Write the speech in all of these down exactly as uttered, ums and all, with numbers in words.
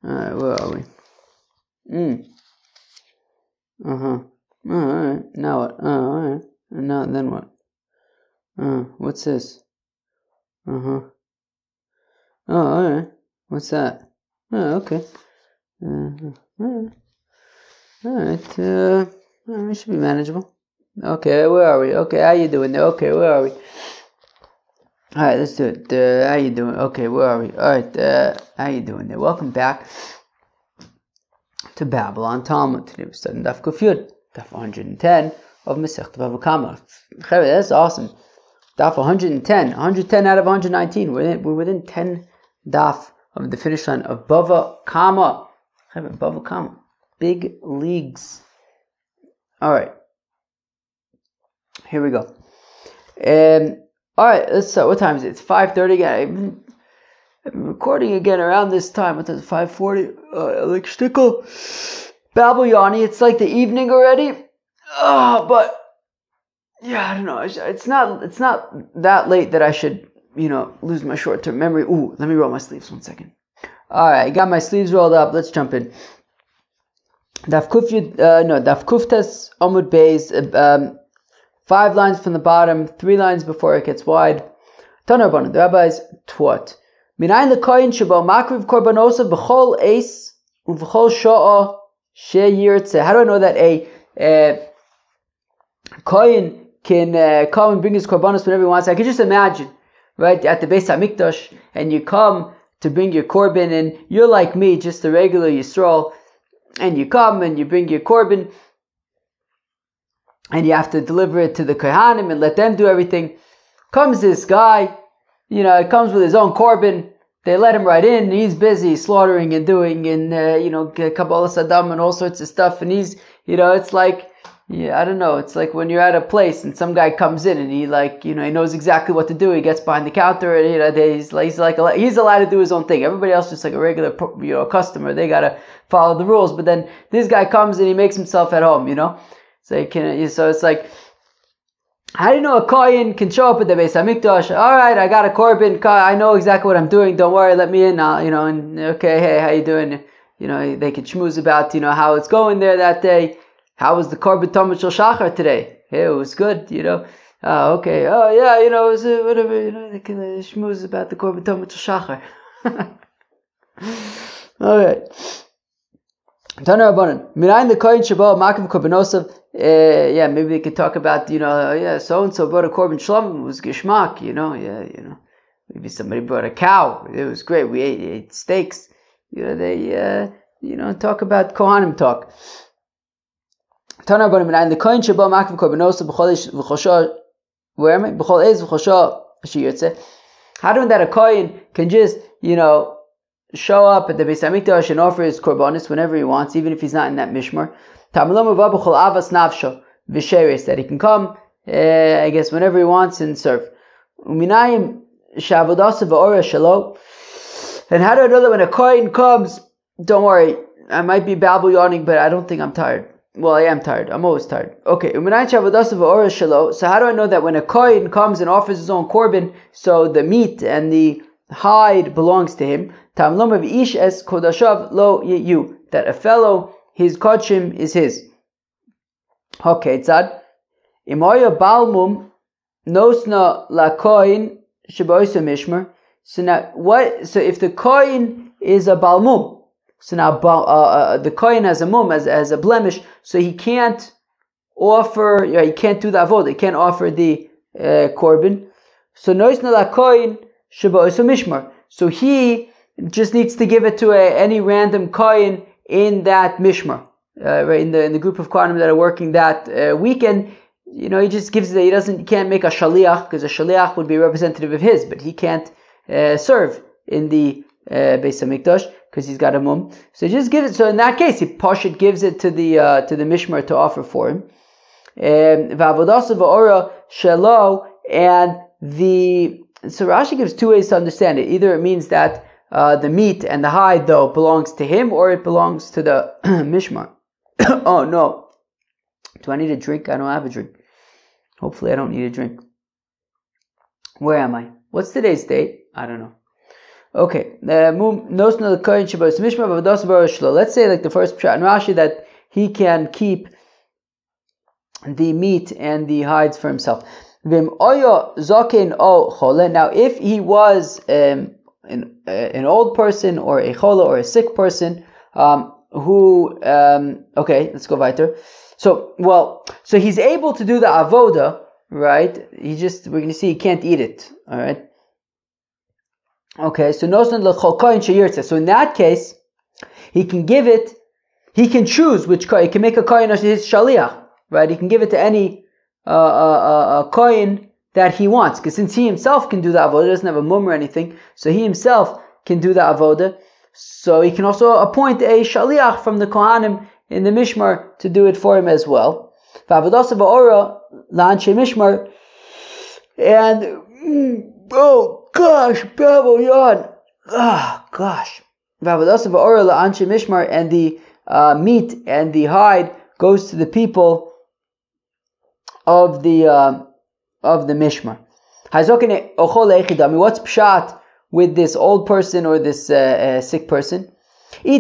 Alright, where are we? Mm. Uh-huh. Oh, alright. Now what? Oh, alright. And now, then what? Uh, what's this? Uh-huh. Oh, alright. What's that? Oh, okay. Uh, alright. Alright. Uh, it should be manageable. Okay, where are we? Okay, how you doing there? Okay, where are we? Alright, let's do it. Uh, how you doing? Okay, where are we? Alright, uh, how you doing there? Welcome back to Babylon Talmud. Today we're studying Daf Kuf Yud, Daf one hundred ten of Masechet Bava Kama. That's awesome. Daf one hundred ten, one hundred ten out of one hundred nineteen. We're, in, we're within ten daf of the finish line of Bava Kama. Bava Kama. Big leagues. Alright. Here we go. Um, Alright, let's start. What time is it? It's five thirty again. I've been, I've been recording again around this time. What time is it? five forty? Uh, like shtickle. Babel Yanni. It's like the evening already. Oh, but yeah, I don't know. It's not. It's not that late that I should, you know, lose my short-term memory. Ooh, let me roll my sleeves one second. All right, I got my sleeves rolled up. Let's jump in. Daf Kuf Yud, uh, no, Daf Kuftas Amud Beis. Um, five lines from the bottom, three lines before it gets wide. Tanar Rabbanan, the rabbis taught. Minayin lekoyin shebo makriv korbanosov b'chol eis uv'chol sha'a sheyirtze. How do I know that a uh, koyin can uh, come and bring his korbanos whenever he wants? I can just imagine, right, at the Beis HaMikdash, and you come to bring your korban, and you're like me, just a regular Yisrael, and you come and you bring your korban, and you have to deliver it to the Kohanim and let them do everything. Comes this guy, you know, it comes with his own korban. They let him right in. He's busy slaughtering and doing, and uh, you know, Kabbalah Saddam and all sorts of stuff. And he's, you know, it's like, yeah, I don't know. It's like when you're at a place and some guy comes in and he like, you know, he knows exactly what to do. He gets behind the counter and, you know, he's like, he's like, he's allowed to do his own thing. Everybody else just like a regular, you know, customer. They gotta follow the rules. But then this guy comes and he makes himself at home, you know. So you can, so it's like, how do you know a kohen can show up at the Beis HaMikdash? All right, I got a korban. I know exactly what I'm doing. Don't worry, let me in. I'll, you know, and okay, hey, how you doing? You know, they can schmooze about, you know, how it's going there that day. How was the korban Talmud Shel Shachar today? Hey, it was good, you know. Oh, okay. Oh, yeah, you know, it was uh, whatever. You know, they can uh, schmooze about the korban Talmud Shel Shachar. All right. Tanar Rabbanan. Minayin lekoyin shebo makriv korbanosov. Yeah, maybe they could talk about, you know, yeah, so and so brought a korban shlom. It was gishmak, you know. Yeah, you know. Maybe somebody brought a cow. It was great. We ate, ate steaks. You know, they, uh, you know, talk about Kohanim talk. Tanar Rabbanan. Minayin lekoyin shebo makriv korbanosov b'chol v'chosha. Where am I? B'chol eis v'chosha sheyirtze. How do that a kohen can just, you know, show up at the Beis HaMikdash and offer his korbanos whenever he wants, even if he's not in that mishmar. That he can come, uh, I guess, whenever he wants and serve. And how do I know that when a kohen comes, don't worry, I might be babble yawning, but I don't think I'm tired. Well, I am tired. I'm always tired. Okay. So how do I know that when a kohen comes and offers his own korban, so the meat and the hide belongs to him? That a fellow, his kodshim is his. Okay, tzad. Imoya balmum nosna la koin sheboisa mishmer. So now, what? So if the koin is a balmum, so now uh, uh, the koin has a mum, as as a blemish, so he can't offer. Yeah, he can't do the avodah. He can't offer the uh, korban. So nosna la koin sheboisa mishmer. So he just needs to give it to a, any random kohen in that mishmar, uh, right, in the in the group of kohanim that are working that uh, weekend. You know, he just gives it. He doesn't. He can't make a shaliach, because a shaliach would be a representative of his, but he can't uh, serve in the uh, Beis HaMikdash because he's got a mum. So he just gives it. So in that case, he Pashut gives it to the uh, to the mishmar to offer for him. V'avodasav v'ora shelo, and the so Rashi gives two ways to understand it. Either it means that Uh, the meat and the hide, though, belongs to him, or it belongs to the mishmar. Oh, no. Do I need a drink? I don't have a drink. Hopefully I don't need a drink. Where am I? What's today's date? I don't know. Okay, let's say like the first pshat in Rashi that he can keep the meat and the hides for himself. Now, if he was um, an, uh, an old person or a chola or a sick person, um, who, um, okay, let's go weiter. So, well, so he's able to do the avoda, right? He just, we're going to see he can't eat it, all right? Okay, so so in that case, he can give it, he can choose which kohen, he can make a kohen as his shaliach, right? He can give it to any uh, uh, uh, kohen that he wants, because since he himself can do the avoda, doesn't have a mum or anything, so he himself can do the avoda, so he can also appoint a shaliach from the kohanim in the mishmar to do it for him as well. And, oh, gosh, Babylon. Ah, gosh. And the uh, meat and the hide goes to the people of the uh, of the mishmar. What's pshat with this old person or this uh, uh, sick person? Well,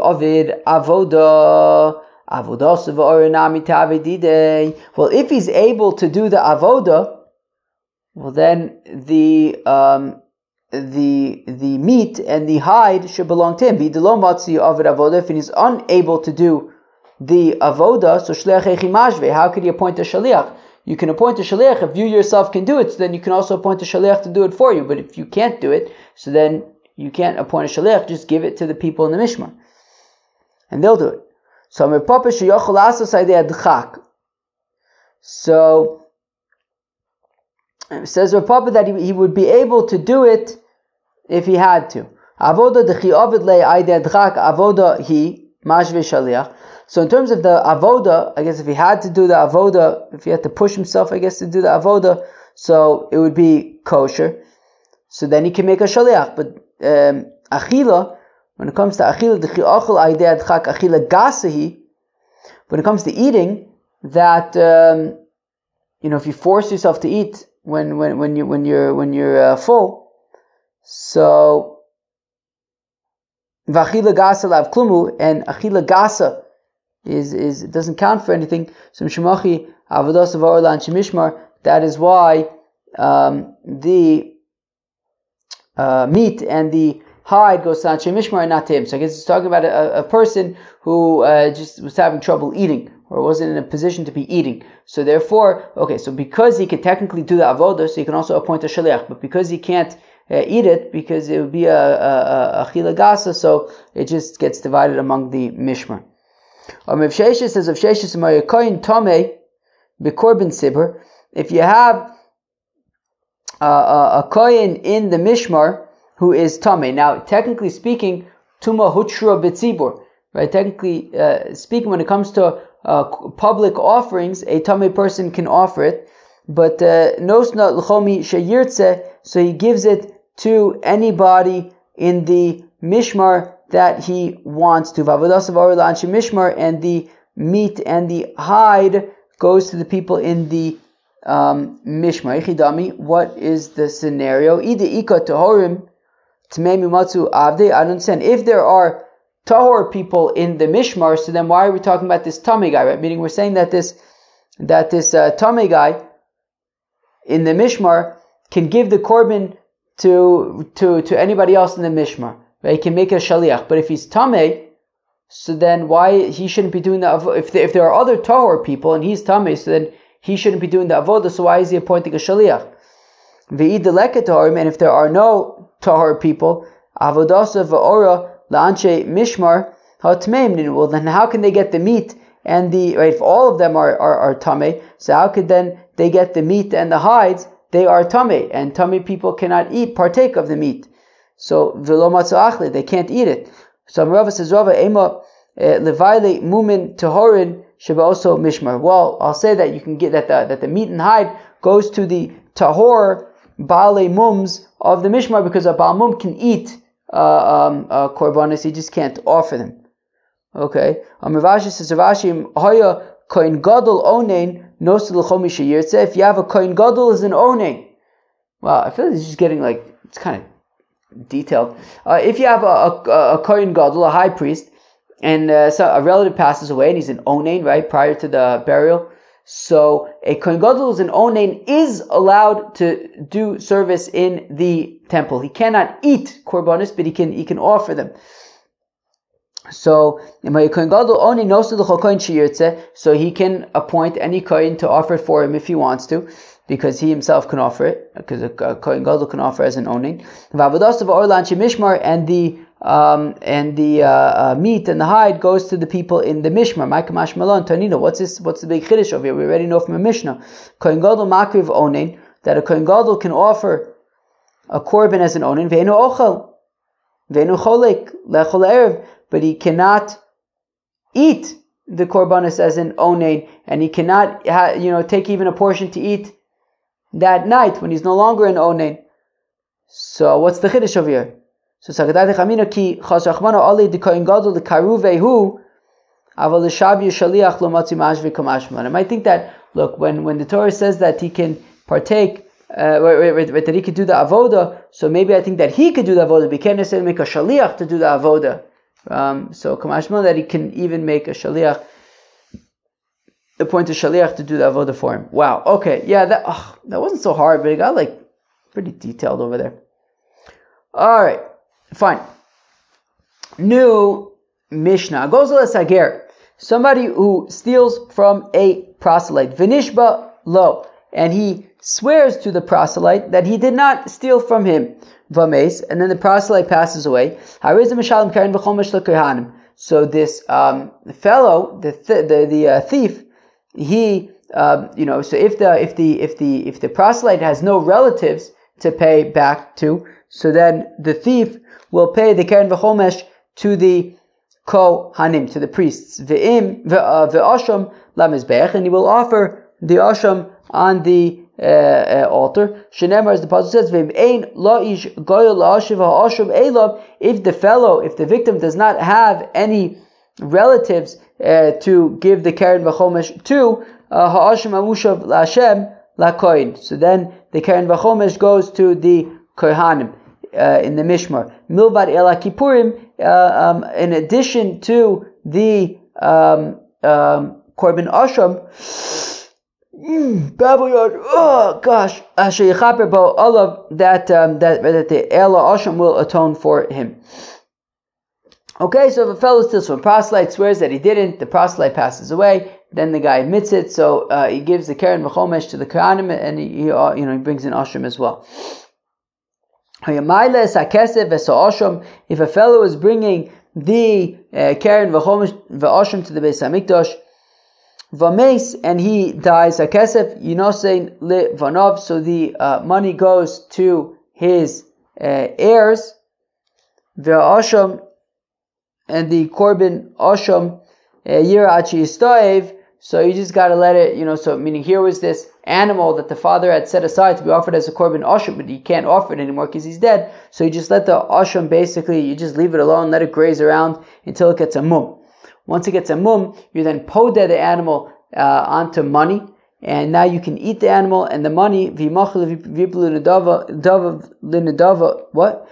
if he's able to do the avoda, well then the um, the the meat and the hide should belong to him. If he's unable to do the avoda, so how could he appoint a shaliach? You can appoint a shaliach if you yourself can do it, so then you can also appoint a shaliach to do it for you. But if you can't do it, so then you can't appoint a shaliach, just give it to the people in the mishmar, and they'll do it. So So it says Rav Papa that he, he would be able to do it if he had to. Avoda dechi ovid le aidei adchak avoda he mashve shaliach. So in terms of the avoda, I guess if he had to do the avoda, if he had to push himself, I guess, to do the avoda, so it would be kosher. So then he can make a shaliach. But um, achila, when it comes to achila dechi ochel aidei adchak achila gasahi, when it comes to eating, that um, you know, if you force yourself to eat when when when you when you're when you're uh, full, so v'achila gasa lav klumu, and achila gasa is is it doesn't count for anything. So mishmachi avodas v'orla and shemishmar. That is why um, the uh, meat and the hide goes to Anshe Mishmar and not to him. So I guess it's talking about a, a person who uh, just was having trouble eating, or wasn't in a position to be eating. So therefore, okay, so because he could technically do the avodah, so he can also appoint a shaliach, but because he can't uh, eat it, because it would be a, a, a achila gasa, so it just gets divided among the mishmar. Um, if Sheshes says, if Sheshes koyin tomei b'korban sibur, if you have uh, a, a koyin in the mishmar who is tomei, now technically speaking, tuma hutra b'tzibur, right? Technically uh, speaking, when it comes to Uh, public offerings, a tamei person can offer it, but nosna l'chomi sheyirtze, so he gives it to anybody in the mishmar that he wants to. V'avodasav orla anshe mishmar, and the meat and the hide goes to the people in the um, mishmar. Ichidami, what is the scenario? Ida ika tahorim tmei mimatzu avde. I don't understand. If there are tahor people in the mishmar, so then why are we talking about this tummy guy, right? Meaning we're saying that this that this uh, tummy guy in the mishmar can give the korban to to to anybody else in the mishmar, right? He can make a shaliach. But if he's tamei, so then why he shouldn't be doing the avodah? If there, if there are other tahor people and he's tamei, so then he shouldn't be doing the avodah. So why is he appointing a shaliach? Ve'id leket tahorim, and if there are no tahor people, avodasa va'ora La'anshe mishmar ha'tmeim. Well, then how can they get the meat and the, right, if all of them are, are, are tamei, so how could then they get the meat and the hides? They are tamei, and tamei people cannot eat, partake of the meat. So, v'lo matzu achle, they can't eat it. So, Rava says, Rava, ema levayle mumin tahorin sheba also mishmar. Well, I'll say that you can get, that the, that the meat and hide goes to the tahor ba'alei mums of the mishmar, because a ba'al mum can eat Uh, um, uh, korbanos, he just can't offer them. Okay. Um, Rav Ashi says, Rav Ashi, Haya kohen gadol onein nosil l'chomi sheyirtze. If you have a kohen gadol as an onein, wow, I feel like this is getting like, it's kind of detailed. Uh, if you have a, a, a Kohen Gadol, a high priest, and uh, so a relative passes away and he's an onain, right, prior to the burial, so a Kohen Gadol who's an onain is allowed to do service in the temple. He cannot eat korbanos, but he can he can offer them. So, so he can appoint any kohen to offer it for him if he wants to, because he himself can offer it, because a kohen gadol can offer as an onin. And the um, and the uh, uh, meat and the hide goes to the people in the mishmar. What's this? What's the big chiddush over here? We already know from a mishnah. Kohen gadol makriv onin, that a kohen gadol can offer a korban as an onin. Ve'enu ochel, ve'enu cholek lechol erev. But he cannot eat the korbanos as an onain, and he cannot, ha, you know, take even a portion to eat that night when he's no longer an onain. So what's the chiddush over here? So Sagadat Chamina ki chasachmano ali de kohen gadol de karuvehu aval shavi shaliach lo matzi mashvi kamashman. I might think that, look, when when the Torah says that he can partake, uh, that he could do the avoda, so maybe I think that he could do the avoda. We can't necessarily make a shaliach to do the avoda. Um, so kamashma that he can even make a shaliach, appoint a shaliach to do the avodah for him. Wow. Okay. Yeah. That oh, that wasn't so hard, but it got like pretty detailed over there. All right. Fine. New Mishnah. Gozal sager. Somebody who steals from a proselyte. Vinishba lo, and he swears to the proselyte that he did not steal from him. Vames, and then the proselyte passes away. So this um, fellow, the th- the the uh, thief, he um, you know. So if the if the if the if the proselyte has no relatives to pay back to, so then the thief will pay the keren v'chomesh to the kohanim, to the priests. Ve'im ve'asham lamizbech, and he will offer the asham on the Uh, uh, altar. Shenemar, as the passage says, if the fellow, if the victim does not have any relatives uh, to give the keren v'chomesh to, ha'asham amushav la'Hashem la'kohen. So then the keren v'chomesh goes to the kohanim uh, in the mishmar. Milvad ela kippurim, uh, um, in addition to the um, um, korban asham. Mm, Babylon, oh gosh, all of that, um, that that the Ela Asham will atone for him. Okay, so if a fellow steals from a proselyte, swears that he didn't, the proselyte passes away, then the guy admits it, so uh, he gives the keren v'chomesh to the kohanim, and he, he uh, you know he brings in asham as well. If a fellow is bringing the uh, keren v'chomesh v'asham to the Beis Hamikdash, Vames, and he dies, Hakesef Yinosein Le Vanov, so the uh, money goes to his uh, heirs, Ve'asham, and the Korban Asham Yira Achi Yistaev, so you just got to let it, you know, so meaning here was this animal that the father had set aside to be offered as a Korban Asham, but he can't offer it anymore because he's dead, so you just let the Asham basically, you just leave it alone, let it graze around until it gets a mum. Once it gets a mum, you then podeh the animal uh, onto money, and now you can eat the animal, and the money, what?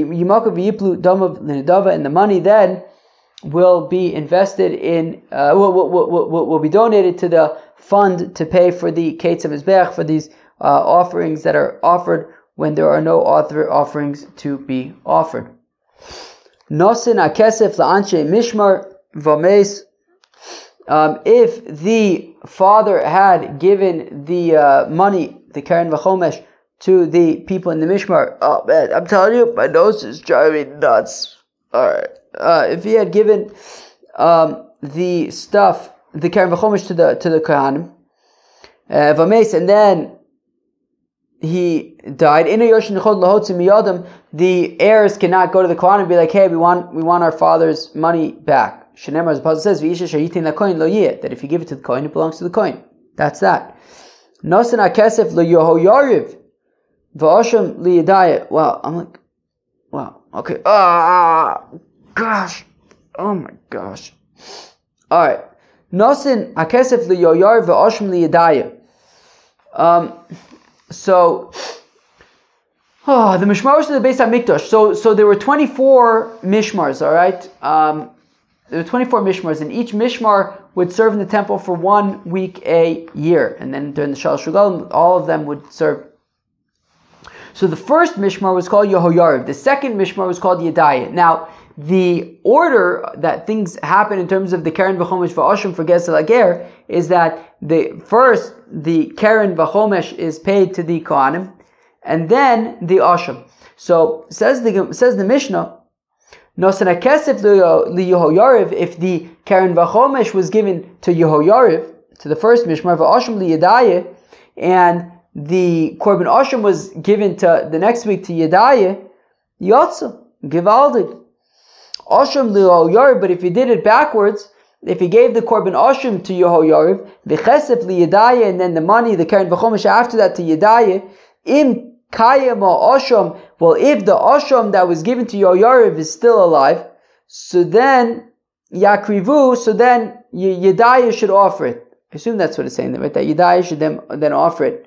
And the money then will be invested in, uh, will, will, will, will be donated to the fund to pay for the Kates of Mizbeach, for these uh, offerings that are offered when there are no author offerings to be offered. Nosin akesef la'anshe mishmar Vames, um, if the father had given the uh, money, the keren v'chomesh, to the people in the mishmar, oh man, I'm telling you, my nose is driving me nuts. Alright, uh, if he had given um, the stuff, the keren v'chomesh to the to the kohanim, uh, Vames, and then he died. The heirs cannot go to the kohanim and be like, hey, we want we want our father's money back. Shenemar, as the Pasuk says, that if you give it to the kohen, it belongs to the kohen. That's that. Nosen hakesef lo Yehoyariv v'asham liyadaya. Wow, I'm like, wow, okay. Ah, gosh, oh my gosh. All right. Nosen hakesef lo Yehoyariv v'asham liyadaya. Um. So, Oh, the mishmaros of the Beis Hamikdash. So, so there were twenty-four mishmars. All right, um, there were twenty-four mishmars, and each mishmar would serve in the temple for one week a year, and then during the Shalosh Regalim, all of them would serve. So the first mishmar was called Yehoyariv. The second mishmar was called Yedayah. Now, the order that things happen in terms of the Keren V'chomesh V'Osham for Gezel Ager is that the first the Keren V'chomesh is paid to the Kohanim, and then the Osham. So says the says the Mishnah, Nosana Kesef Yehoyariv, if the Keren V'chomesh was given to Yehoyariv, to the first mishmar, V'Osham Yedayah, and the Korban Osham was given to the next week to Yedayah, Yotza, Givaldig. Osham Yehoyariv, but if he did it backwards, if he gave the Korban Osham to Yehoyariv, the Chesef Yedayah, and then the money, the Keren V'chomesh after that to Yedayah, Im Kayam Osham, well, if the Osham that was given to Yehoyariv is still alive, so then Yakrivu, so then Yedayah should offer it. I assume that's what it's saying, right? That Yedayah should then, then offer it.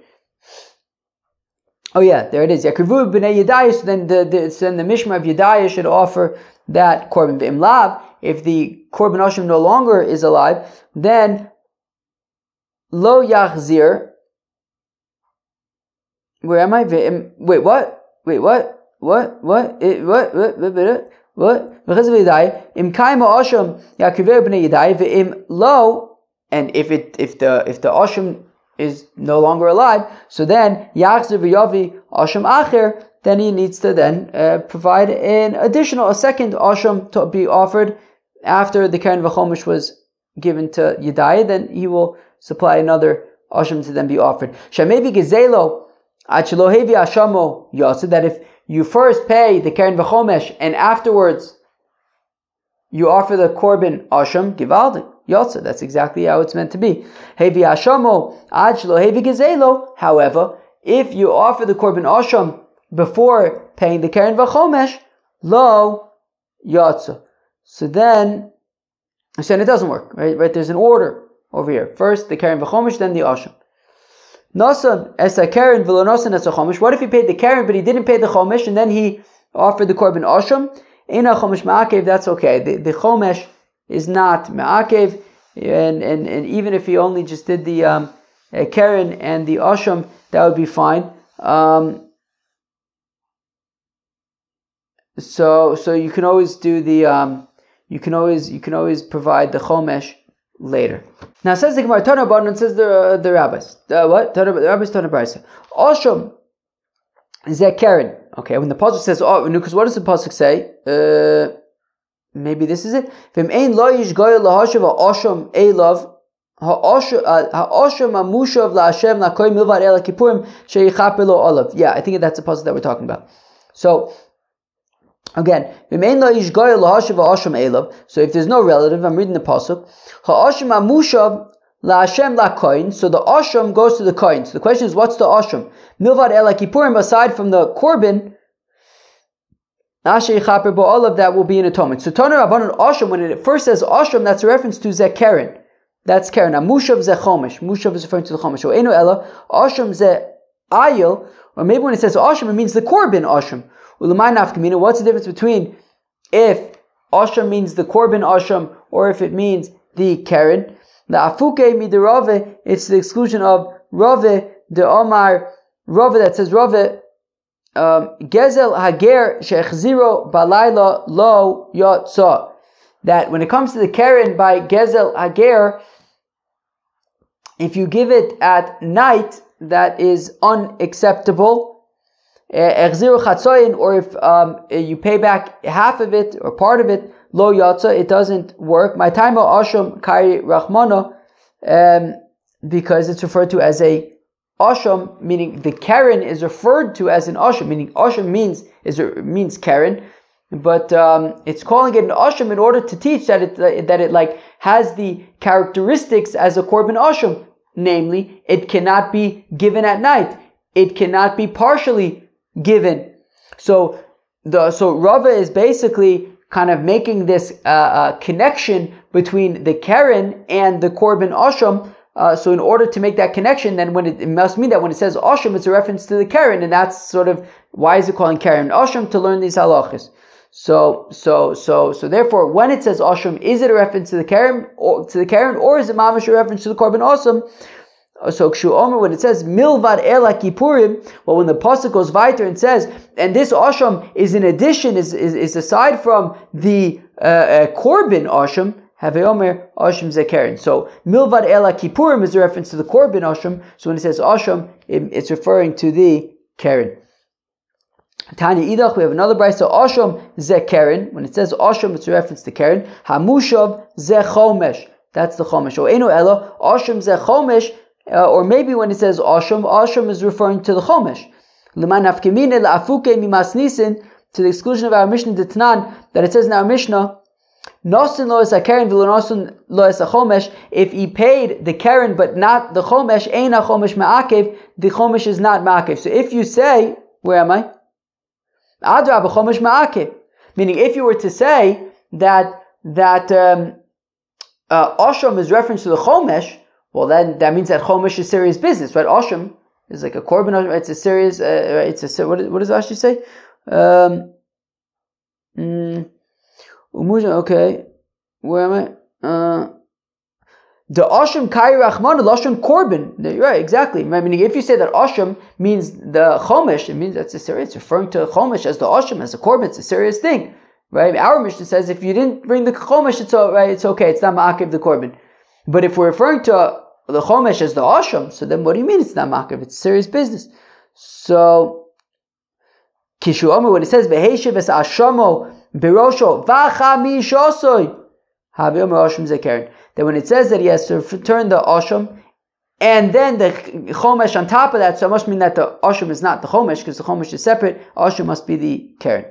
Oh yeah, there it is. Yakrivu b'nei Yedayah. So then the, the so then the mishmar of Yedayah should offer that korban. V'im lav, if the korban osham no longer is alive, then lo yachzir. Where am I? V'im, wait, what? Wait, what? What? What? It, what? What? What? What? V'chaz v'Yedayah. Im kaima osham yakrivu b'nei Yedayah. V'im lo, and if it if the if the osham is no longer alive, so then Yachzer v'Yavi Osham Acher, then he needs to then uh, provide an additional, a second Osham to be offered after the Keren V'chomesh was given to Yedayah, then he will supply another Osham to then be offered. Shamevi Gezelo Achlohevi Ashamo Yosef, that if you first pay the Keren V'chomesh and afterwards you offer the Korban Osham, Givaldik. Yotza, that's exactly how it's meant to be. Hevi Ashamo, Ajlo, Hevi Gezelo. However, if you offer the Korban Osham before paying the Keren V'chomesh, Lo Yotza. So then, so then it doesn't work, right? Right? There's an order over here. First the Keren V'chomesh, then the Osham. Nosan Esa Keren V'lo Nosan Esa Chomesh. What if he paid the Keren but he didn't pay the Chomesh and then he offered the Korban Osham? Ina Chomesh Ma'akev, that's okay. The, the Chomesh is not Ma'akev, and, and, and even if he only just did the um, uh, Keren and the Osham, that would be fine. Um, so so you can always do the um, you can always you can always provide the Chomesh later. Now says the Gemara Tana Banan, says the uh, the rabbis. Uh, what? The rabbis Tana Brisa. Osham is that Keren. Okay, when the pasuk says oh, because what does the pasuk say? Uh, Maybe this is it. V'im ein lo yishgoy lahashav ha'osham elav ha'osham amushav la'Hashem la'koy milvad el kippurim sheyichaper lo olav. Yeah, I think that's the puzzle that we're talking about. So again, v'im ein lo yishgoy lahashav ha'osham elav. So if there's no relative, I'm reading the pasuk. Ha'osham amushav la'Hashem la'koyin. So the osham goes to the koyin. So the question is, what's the osham? Milvad el kippurim, aside from the korban. All of that will be an atonement. So Tana Rabbanan Osham, when it first says Osham, that's a reference to Zeh Keren. That's Keren. Now Mushav Zeh Chomesh. Mushav is referring to the Chomesh. So Eno Ella, Osham Zeh Ayil, or maybe when it says Osham, it means the Korban Osham. Ulamai Nafkamina, what's the difference between if Osham means the Korban Osham, or if it means the Keren? The Afuke Midirove, it's the exclusion of Rove, the Omar, Rove that says Rove, Um, Gezel Hager Shechziro Balayla Lo Yotza. That when it comes to the Keren by Gezel Hager, if you give it at night, that is unacceptable. Echziro Chatzoyin, or if um, you pay back half of it or part of it, Lo Yotza, it doesn't work. My time of Osham Kari Rachmana, um, because it's referred to as a Osham, meaning the Keren is referred to as an Osham, meaning Osham means is means Keren, but um, it's calling it an Osham in order to teach that it that it like has the characteristics as a Korban Osham, namely it cannot be given at night, it cannot be partially given. So the so Rava is basically kind of making this uh, uh, connection between the Keren and the Korban Osham. Uh, so in order to make that connection, then when it, it must mean that when it says Osham, it's a reference to the Keren, and that's sort of Why is it calling Karen Osham? To learn these halachas. So, so, so, so therefore, when it says Osham, is it a reference to the Karen, or to the Karen, or is it mamash a reference to the Korban Osam? So, Kshu Omer, when it says Milvad Ela Kippurim, well, when the pasuk goes weiter and says, and this Osham is in addition, is is, is aside from the uh, uh, Korban Osham, Havei Omer Osham Zekeren. So, Milvad Ela Kippurim is a reference to the Korban Osham. So, when it says Osham, it, it's referring to the Karen. Tanya Idach, we have another brayso, Osham ze Keren. When it says Osham, it's a reference to Keren. Hamushav ze Chomesh. That's the Chomesh. O Enu Elo, Osham ze Chomesh, uh, or maybe when it says Osham, Osham is referring to the Chomesh. L'man nafkemine la'afuke mimas nisin, to the exclusion of our Mishnah D'Tanan, that it says in our Mishnah, Nosin lo es Keren v'lo nosin lo es Chomesh. If he paid the Keren but not the Chomesh, ein ha-Chomesh ma'akev, the Chomesh is not ma'akev. So if you say, where am I? Adrab Chomesh ma'akev. Meaning, if you were to say that that um, uh, Osham is reference to the Chomesh, well, then that means that Chomesh is serious business, right? Osham is like a korban. It's a serious. Uh, it's a what? What does Rashi say? Um, mm, okay, where am I? Uh, The Osham Kai Rachman, the Osham Korban. Right, exactly. I mean, if you say that Osham means the Chomesh, it means that's a serious, it's referring to Chomesh as the Osham, as a Korban, it's a serious thing. Right? Our Mishnah says if you didn't bring the Chomesh, it's all right, it's okay, it's not Ma'akev the Korban. But if we're referring to the Chomesh as the Osham, so then what do you mean it's not Ma'akev? It's serious business. So, Kishu Omer, when it says, V'heishev es Ashamo Birosho V'chami Shosoi, Havi Omer Osham Zekeren. That when it says that he has to return the Osham, and then the Chomesh on top of that, so it must mean that the Osham is not the Chomesh, because the Chomesh is separate, Osham must be the Keren.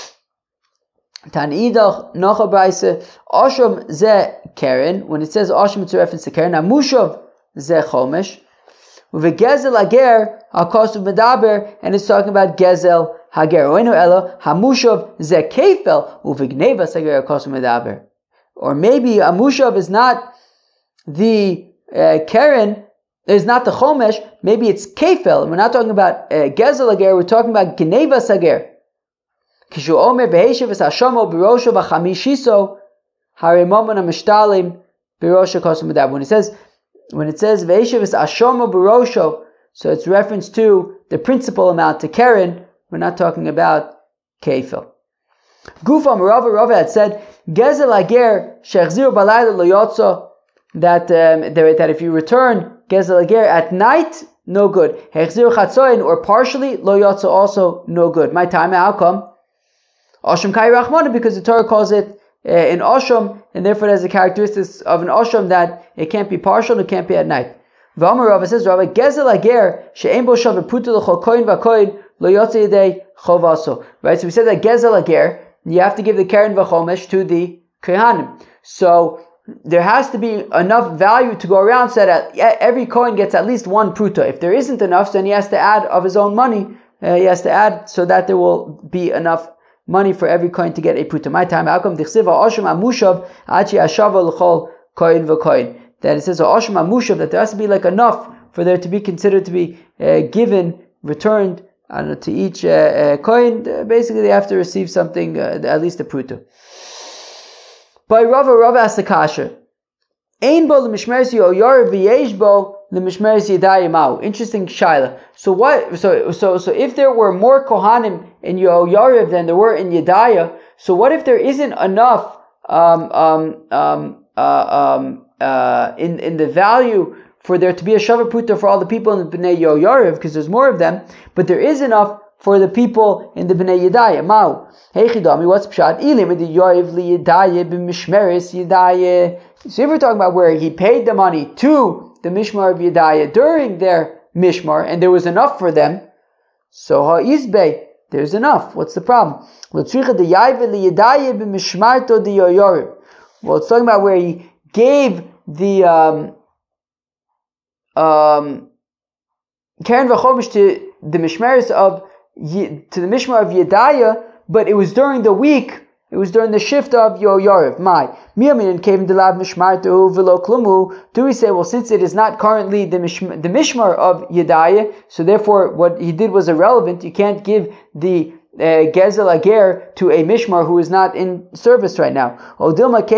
Tanidach, Nocha Braise, Osham ze Keren, when it says Osham, it's a reference to Keren, Amushov ze Chomesh, Uvegezel Hager, Hakosu Medaber, and it's talking about Gezel Hager. Oinu Elo, Hamushov ze Kefel, Uvegneva Hager, Hakosu Medaber. Or maybe a Mushav is not the uh, Keren, is not the Chomesh, maybe it's Kefel. And we're not talking about uh, Gezel Hager, we're talking about Geneva Sager. Kishu Omer Beheshev es Hashamo Birosho V'chamishiso Harimomon HaMishtalim Birosho Kosum Medab. When it says, when it says Beheshev es Hashamo Birosho, so it's reference to the principal amount to Keren, we're not talking about Kefel. Gufam Rava Rava had said, Gezel Hager Shechzir Balayla Lo Yotzo, that um, that if you return Gezel Hager at night, no good. Hechzir Chatzoin, or partially, Lo Yotzo, also no good. My time, how come? Osham Kai Rachmana, because the Torah calls it uh, an Osham, and therefore it has the characteristics of an Osham that it can't be partial, it can't be at night. V'Amar Rava says, Rava, Gezel Hager She'en Bo Shav Putu L'Chol Koyin V'Koyin Lo Yotzo Yedei Chovaso. Right, so we said that Gezel Hager, you have to give the Keren V'Chomesh to the Kohanim. So there has to be enough value to go around so that every Kohen gets at least one pruta. If there isn't enough, then he has to add of his own money. Uh, he has to add so that there will be enough money for every Kohen to get a pruta. My time, how come Dichsiva Osham Amushav Achi Ashava L'Chol Kohen V'Kohen? That it says Osham Amushav, that there has to be like enough for there to be considered to be uh, given, returned I don't know, to each uh, uh, coin. Uh, basically they have to receive something, uh, at least a pruta. By Rava, Rava asked the kasha, Ein bo l'mishmersi o yor v'yesh bo l'mishmersi yedayim ma'u. Interesting shaila. So what? So so so if there were more kohanim in Yoyariv than there were in Yedaya, so what if there isn't enough um, um, um, uh, um, uh, in in the value for there to be a Shavuot Pruta for all the people in the Bnei Yoyariv, because there's more of them, but there is enough for the people in the Bnei Yedaya. Ma'u. Hey Chidami, what's Pshat? Ilim the Yoyariv li Yedaya b'mishmeres Yedaya. So if we're talking about where he paid the money to the Mishmar of Yedaya during their Mishmar, and there was enough for them, so ha'izbei, there's enough. What's the problem? Well, it's talking about where he gave the um, um, Keren V'Chomesh to the Mishmeres of to the Mishmar of Yedaya, but it was during the week It was during the shift of Yoyariv. My. Do we say, well, since it is not currently the, mishmar, the Mishmar of Yedaya, so therefore what he did was irrelevant. You can't give the uh, Gezel Ager to a Mishmar who is not in service right now. Or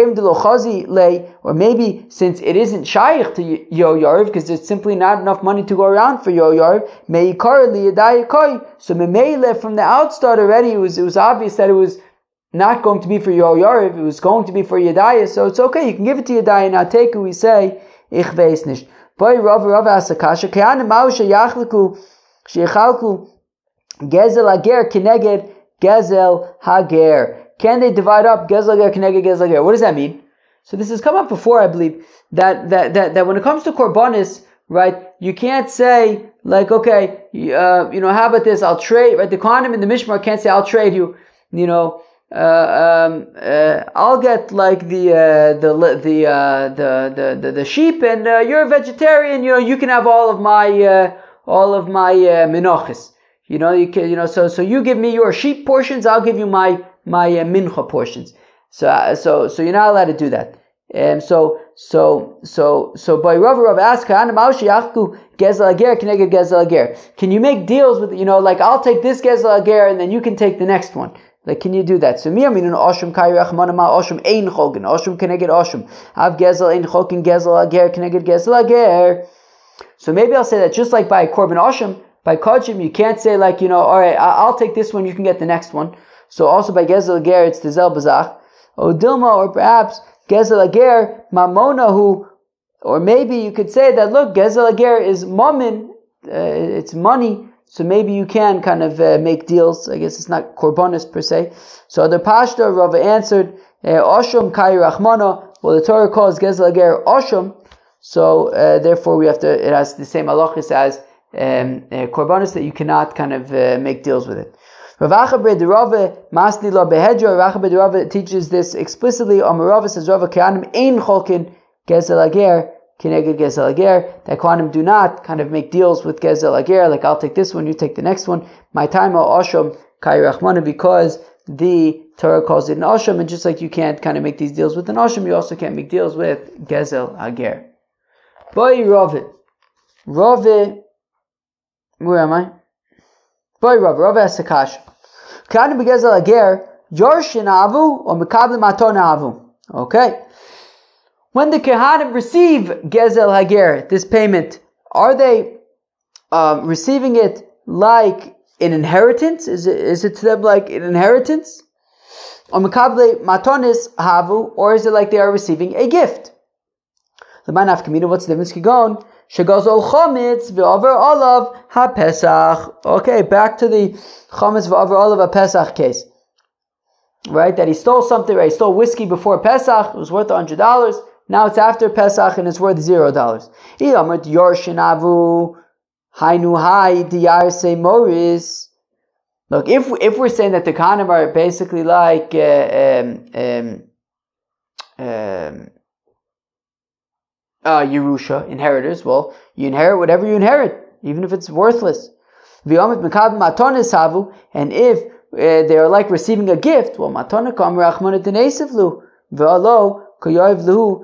maybe since it isn't Shaykh to Yoyariv, because there's simply not enough money to go around for Yoyariv, so Memele from the outstart already, it was, it was obvious that it was not going to be for Yoyariv, it was going to be for Yedaya, so it's okay, you can give it to Yedaya, now take it, we say, Ich weiß nicht. Boy, Rav, Rav Asakasha, Ke'ana Mausha Yachliku, Shechalku, Gezel Ager, Keneged, Gezel Hager. Can they divide up Gezel Ager, Keneged, Gezel Hager? What does that mean? So this has come up before, I believe, that, that, that, that when it comes to Korbanis, right, you can't say, like, okay, uh, you know, how about this, I'll trade, right, the Kohanim in the Mishmar can't say, I'll trade you, you know, Uh, um, uh, I'll get like the uh, the the, uh, the the the the sheep, and uh, you're a vegetarian. You know, you can have all of my uh, all of my uh, minochas. You know, you can. You know, so so you give me your sheep portions. I'll give you my my uh, mincha portions. So uh, so so you're not allowed to do that. And um, so so so so by Rav Rav ask, can you make deals with, you know, like I'll take this gezel ager and then you can take the next one. Like, can you do that? So, mi aminu oshum kayrach manama oshum ein chogen oshum keneged oshum av gezel ein chogen gezel ager keneged gezel ager. So maybe I'll say that just like by korban oshum, by kodshim, you can't say like, you know, all right, I'll take this one, you can get the next one. So also by gezel ager, it's the zel bazach. O dilma, or perhaps gezel ager mamona who, or maybe you could say that look, gezel ager is mammon, uh, it's money. So maybe you can kind of uh, make deals. I guess it's not korbanos per se. So the Pashto Rava answered, Oshum kai rachmana. Well, the Torah calls gezel ager Oshum. So uh, therefore, we have to. It has the same halachas as um, uh, korbanos that you cannot kind of uh, make deals with it. Rav Achaber the Rava Masli la behedra. Rav Achaber the Rava teaches this explicitly. Amarava says Rava Keanim ein cholkin gezel ager. Kineged gezel ager, that Kohanim do not kind of make deals with gezel ager, like I'll take this one, you take the next one. My time o oshom kai rachmana, because the Torah calls it an oshom, and just like you can't kind of make these deals with an oshom, you also can't make deals with gezel ager. Boy Rave, Rave, where am I? Boy Rave, Rave Asakash. Kohanim begezel ager, yorshin avu or mekablim matona avu. Okay. When the Kehanim receive Gezel Hager, this payment, are they um, receiving it like an inheritance? Is it, is it to them like an inheritance? Or Mekable Matonis Havu, or is it like they are receiving a gift? The man Afkamina, what's the difference? Kigon, Shegozol Chomitz V'over Olav HaPesach. Okay, back to the Chomitz V'over Olav HaPesach case. Right, that he stole something, right? He stole whiskey before Pesach, it was worth one hundred dollars. Now it's after Pesach and it's worth zero dollars. Look, if if we're saying that the Kohanim are basically like uh, um, um, um, uh, Yerusha, inheritors, well, you inherit whatever you inherit, even if it's worthless. And if uh, they are like receiving a gift, well, matana kam rachmana denesivlu ve'alo koyav lehu.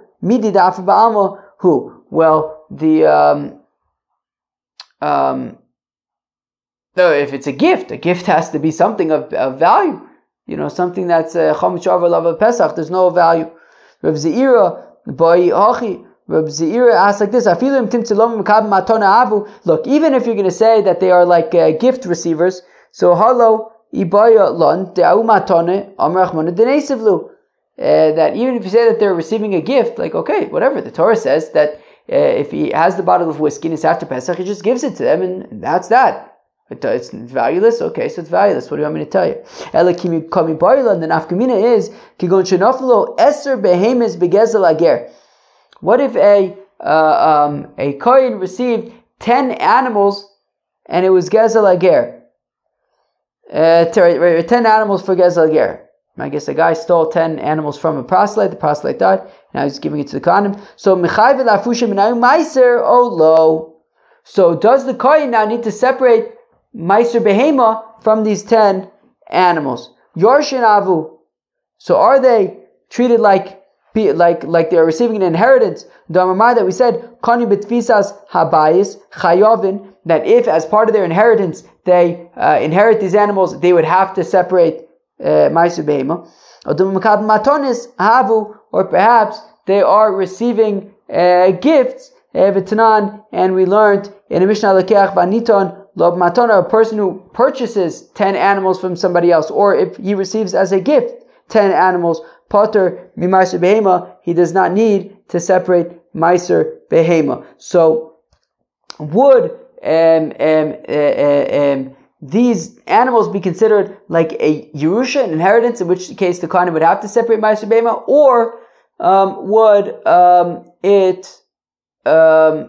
Who? Well, the um, um, no, if it's a gift, a gift has to be something of, of value. You know, something that's Chometz Shavar Lav Pesach. There's no value. Reb Zeira, Boy Achi, Reb Zeira asks like this: Afilim timtzilom mekab matona avu. Look, even if you're going to say that they are like uh, gift receivers, so halo ibaya lon de'au matone amrachmana denesivlu. Uh, that even if you say that they're receiving a gift, like, okay, whatever, the Torah says that uh, if he has the bottle of whiskey and it's after Pesach, he just gives it to them, and, and that's that. It, it's valueless, okay, so it's valueless. What do you want me to tell you? Elakim kami barila, and the nafkamina is kigon shenaflo eser behemes begezel ager. What if a uh, um, a kohen received ten animals and it was gezel ager? Uh, ten animals for gezel ager. I guess a guy stole ten animals from a proselyte. The proselyte died. Now he's giving it to the Kohanim. So Mechayv Lafusha Minayu Meiser Olo. So does the Kohen now need to separate Meiser Behema from these ten animals? Yorshin Avu. So are they treated like like like they're receiving an inheritance? The Amar that we said, Kani b'tfisas habayis chayovin, that if as part of their inheritance they uh, inherit these animals, they would have to separate ma'aser behema. Or perhaps they are receiving uh, gifts, and we learned in a Mishnah Lekeach Vaniton Lob Matona, a person who purchases ten animals from somebody else, or if he receives as a gift ten animals, Potter mi ma'aser behema, he does not need to separate ma'aser behema. So would um, um, uh, uh, um, these animals be considered like a Yerusha, an inheritance, in which case the Kohanim would have to separate ma'aser behema, or um, would um, it um,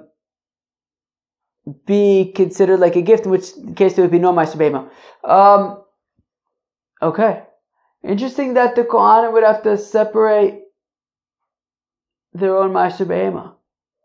be considered like a gift, in which case there would be no ma'aser behema? Um, okay. Interesting that the Kohanim would have to separate their own ma'aser behema.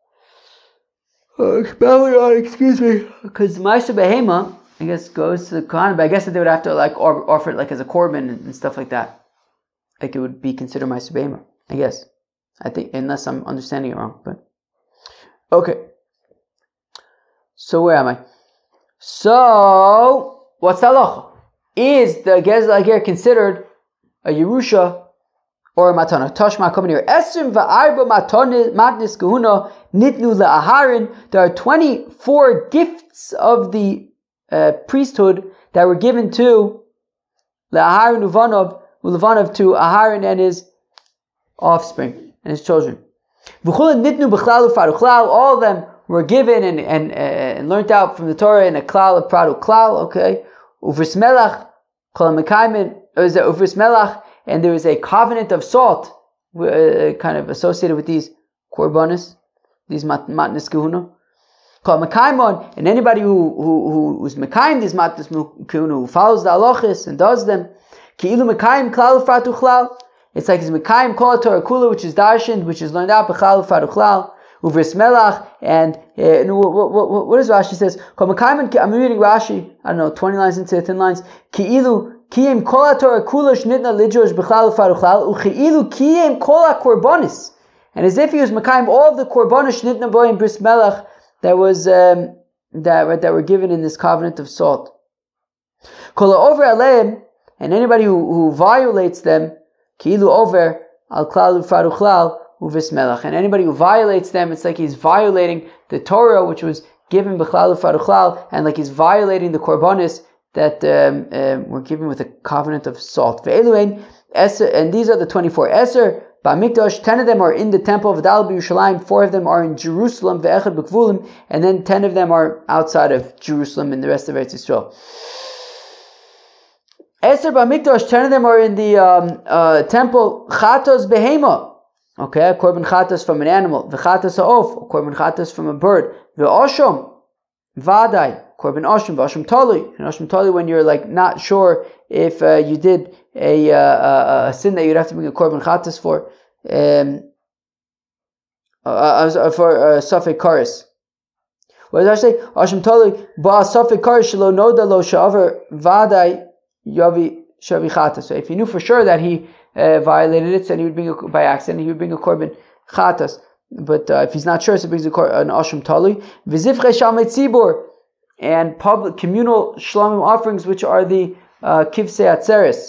Uh, excuse me. Because ma'aser behema, I guess, goes to the Kohanim, but I guess that they would have to like or, offer it like as a korban and, and stuff like that. Like it would be considered ma'aser behema, I guess. I think, unless I'm understanding it wrong, but okay. So where am I? So what's the halacha? Is the Gezel Ager considered a Yerusha or a Matana? Tashma coming here. Esrim va'arba matnis kahuna nitnu le'aharin. There are twenty-four gifts of the uh, priesthood that were given to le'aharin uvanov, uvanov to Aharon and his offspring and his children. V'chulen nitnu b'chlal u'faru all of them were given and and, uh, and learnt out from the Torah in a klal of pradu klal. Okay, uvris melach kol mekaymin. It was a uvris melach, and there was a covenant of salt, uh, kind of associated with these korbanos, these matnis kahuna. Kol mekaymon, and anybody who who who who's mekayim these matnis kahuna, who follows the halachos and does them, ki'ilu mekayim klal ufratu klal. It's like his mekayim kol Torah kula, which is darshan, which is learned out b'klal ufratu klal. Uvris melach, and uh, what, what, what, what does Rashi says? I'm reading Rashi, I don't know, twenty lines into the thin lines. Ki'ilu kiyem kol Torah kula shnitna lidrosh b'chlal ufaruchlal uchi'ilu kiyem kol korbanis, and as if he was mekayim all of the korbanis shnitna boy in bris melach that was um, that right, that were given in this covenant of salt. Kol over aleim, and anybody who, who violates them, ki'ilu over al klal ufaruchlal. And anybody who violates them, it's like he's violating the Torah, which was given b'chlal u'faruchlal, and like he's violating the korbanos that um, um, were given with a covenant of salt. And these are the twenty-four. Eser ba'mikdash, ten of them are in the temple of Dal b'Yushalayim, four of them are in Jerusalem, ve'echad b'kvulim, and then ten of them are outside of Jerusalem in the rest of Eretz Yisrael. Eser ba'mikdash, ten of them are in the um, uh, temple, chatos behema. Okay, a korban chatas from an animal. V'chatas ha'of, a korban chatas from a bird. V'oshom, vadai, korban oshom, v'oshom toli. And oshom toli, when you're like not sure if uh, you did a, uh, a sin that you'd have to bring a korban chatas for, um, uh, uh, for uh, safek karis. What does that say? Oshom toli, ba safek karis shelo noda lo sha'avar vadai yavi shavi chatas. So if you knew for sure that he Uh, violated it, so he would bring a, by accident, he would bring a korban chatas. But uh, if he's not sure, so he brings a kor, an asham tali. V'zivchei shalmei tzibur, and public communal shlamim offerings, which are the uh, kivsei atzeres.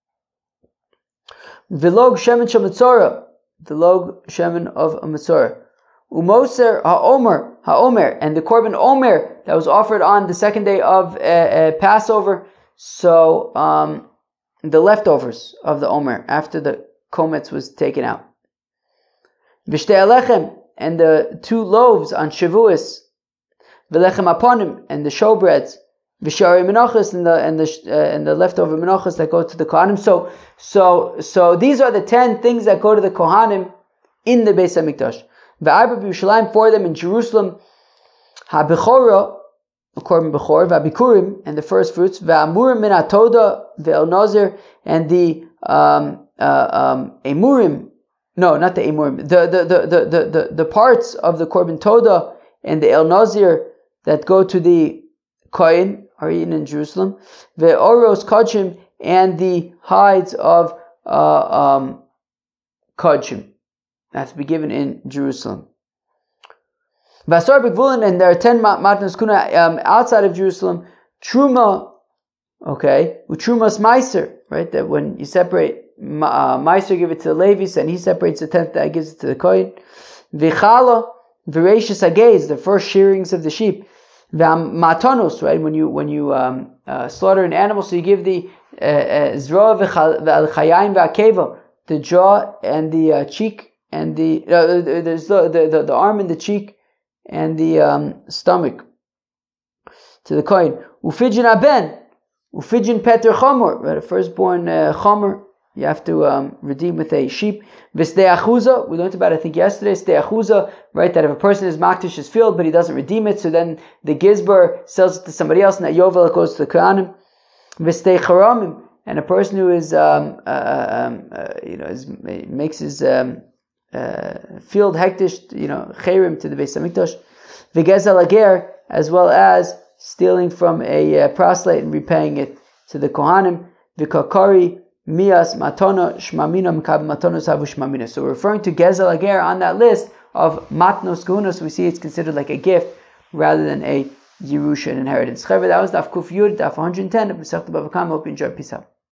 V'log shemen shel mitzora, the log shemen of a mitzora. Umoser ha'omer, ha'omer, and the korban omer that was offered on the second day of uh, uh, Passover. So, um, the leftovers of the Omer after the kometz was taken out. V'shtei alechem, and the two loaves on Shavuos. V'lechem aponim, and the showbreads. V'sharei menachos, and the and the uh, and the leftover menachos that go to the Kohanim. So so so these are the ten things that go to the Kohanim in the Beis Hamikdash. V'arba b'Yushalayim, for them in Jerusalem. Ha'bechora, korban bechor, v'abikurim, and the first fruits, v'amurim min atoda, ve'el nazir, and the um, uh, um, emurim, no, not the emurim, the the, the, the, the, the the parts of the korban toda and the el nazir that go to the kohen are eaten in Jerusalem. Ve'oros kachim, and the hides of uh, um, kodshim. Has to be given in Jerusalem. Vasar b'gvulin, and there are ten matnos kuna um, outside of Jerusalem. Truma, okay, u'trumas meiser, right? That when you separate uh, meiser, give it to the Levis, and he separates the tenth that gives it to the Kohen. V'chala, v'reishis hagez, the first shearings of the sheep. V'matanos, right? When you when you um, uh, slaughter an animal, so you give the zroa v'chayim v'akeva, the jaw and the uh, cheek. And the uh, there's the, the, the the arm and the cheek and the um, stomach to the kohen. Ufijin aben, ufijin peter chomer, right? A firstborn uh, chomer you have to um, redeem with a sheep. V'stei achuza, we learned about it, I think yesterday. Stei achuza, right? That if a person is makdish his field but he doesn't redeem it, so then the gizbar sells it to somebody else, and that yovel goes to the kohanim. V'stei charamim, and a person who is um, uh, um, uh, you know is, makes his um, Uh, field hektish, you know, cherim to the Beis Hamikdash, v'gezel ager, as well as stealing from a uh, proselyte and repaying it to the Kohanim, v'kakari mias matona shmamina mkab matonos havu shmamina. So we're referring to gezel ager on that list of matnos kuhunos. We see it's considered like a gift rather than a Yerusha, an inheritance. That was Daf Kuf Yud, Daf one hundred ten of Masechta Bava Kama. Hope you enjoyed. Peace out.